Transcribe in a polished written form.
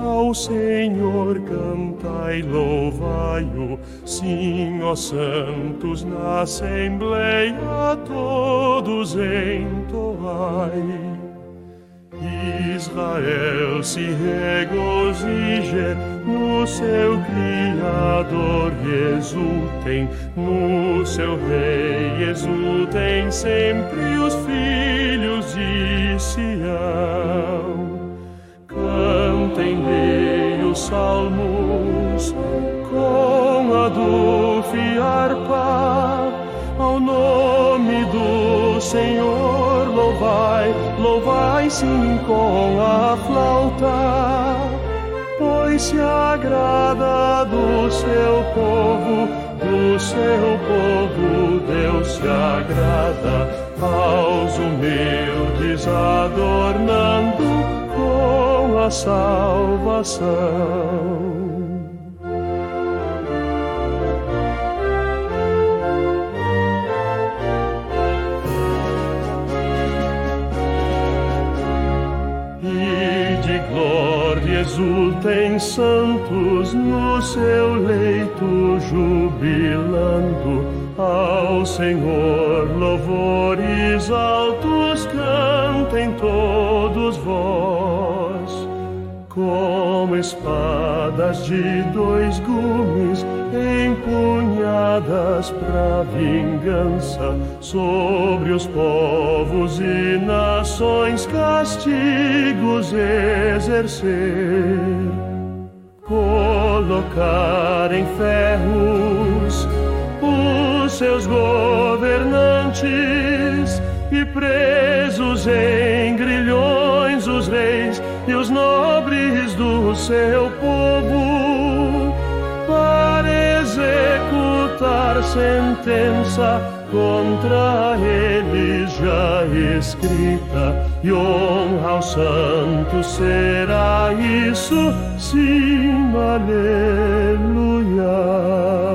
Ao Senhor cantai, louvai-o, sim, ó santos, na assembleia todos entoai. Israel se regozije, no seu Criador exultem, no seu Rei exultem sempre os filhos de Sião. Cantem-lhe os salmos com adufo e harpa, ao nome do Senhor louvai, louvai sim com a flauta, pois se agrada do seu povo, Deus se agrada aos humildes, adornando com a salvação. Exultem santos no seu leito, jubilando ao Senhor louvores altos, cantem todos vós. Como espadas de dois gumes, empunhadas pra vingança, sobre os povos e nações castigos exercer. Colocar em ferros os seus governantes e presos em grilhões os reis e os nobres do seu povo, para executar sentença contra eles já escrita, e honra aos santos será isso, sim, aleluia.